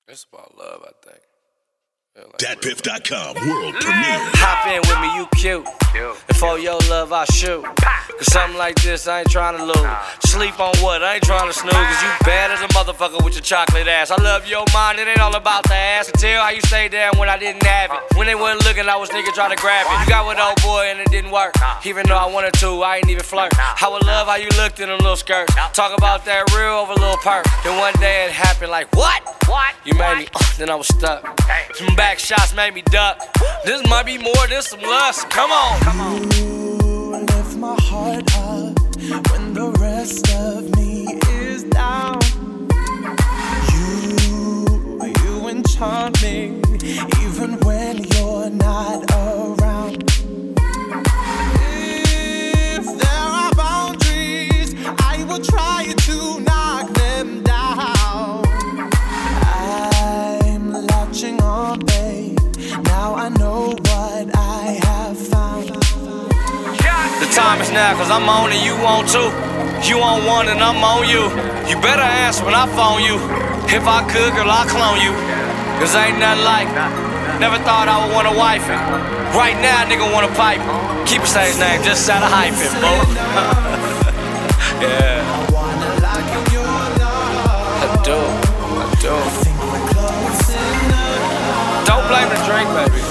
It's about love, I think. Yeah, like DatPiff.com world premiere. Hop in with me, you cute. And for your love, I shoot. Cause something like this, I ain't trying to lose. Sleep on what? I ain't trying to snooze. Cause you bad as a motherfucker with your chocolate ass. I love your mind, it ain't all about the ass. And tell how you stayed down when I didn't have it. When they wasn't looking, I was nigga trying to grab it. You got with old boy and it didn't work. Even though I wanted to, I ain't even flirt. I would love how you looked in them little skirts. Talk about that real over a little perk. Then one day it happened like, what? You made me, then I was stuck. Some back shots made me duck. This might be more than some lust. Come on. You lift my heart up when the rest of me is down. You enchant me even when you're not around. If there are boundaries, I will try to knock them down. I'm latching on, babe. Now I know what I have found. The time is now, cause I'm on and you on too. You on one and I'm on you. You better answer when I phone you. If I could, girl, I'll clone you. Cause ain't nothing like never thought I would want a wife. Right now, nigga wanna pipe. Keep a stage name, just out of hyping, bro. Yeah. I do. Don't blame the drink, baby.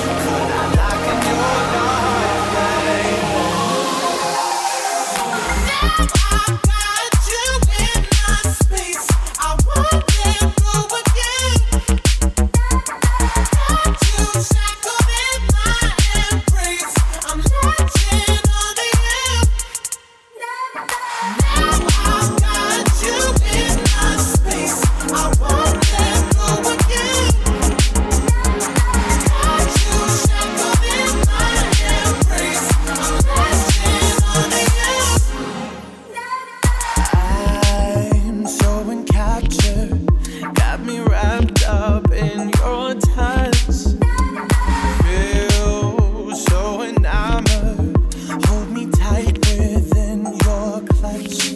Got me wrapped up in your touch. Feel so enamored. Hold me tight within your clutch.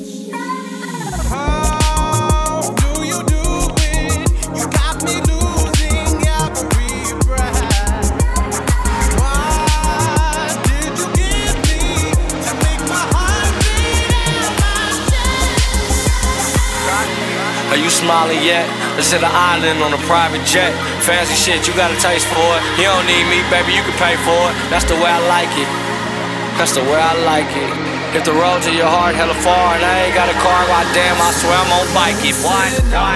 How do you do it? You got me losing every breath. What did you give me to make my heart beat in my chest? Are you smiling yet? Let's hit an island on a private jet. Fancy shit, you got a taste for it. You don't need me, baby, you can pay for it. That's the way I like it. That's the way I like it. If the road to your heart hella far and I ain't got a car, goddamn, I swear I'm on bike it. What?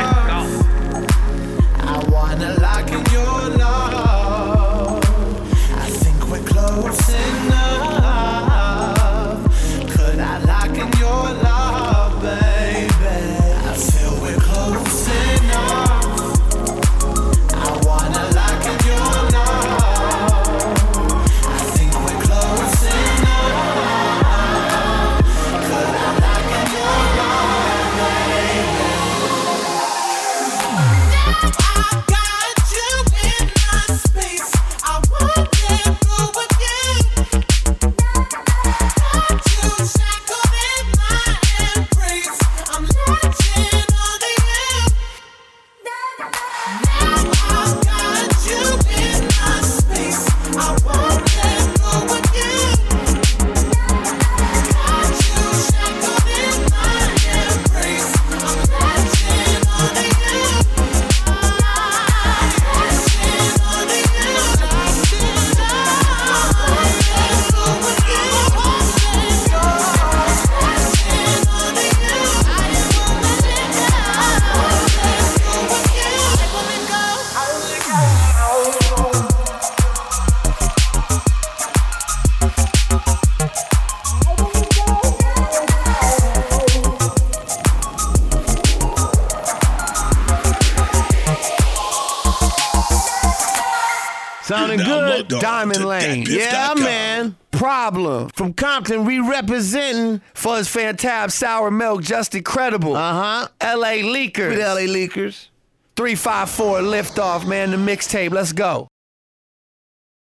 I wanna lock in your love. I think we're close enough. Could I lock in your love, baby? I feel we're close enough. I wanna lock in your love. I think we're close enough. Could I lock in your love, baby? I got you in my space. I won't let go again. Got you shackled in my embrace. I'm latching onto you. Now I got you in my space. I won't let go again. Got you shackled in my embrace. I'm latching onto you. Sounding good, Diamond Lane. Yeah, man. Problem. From Compton, we representing Fuzz Fantab, Sour Milk, Just Incredible. LA Leakers. With LA Leakers. 354 Liftoff, man, the mixtape. Let's go.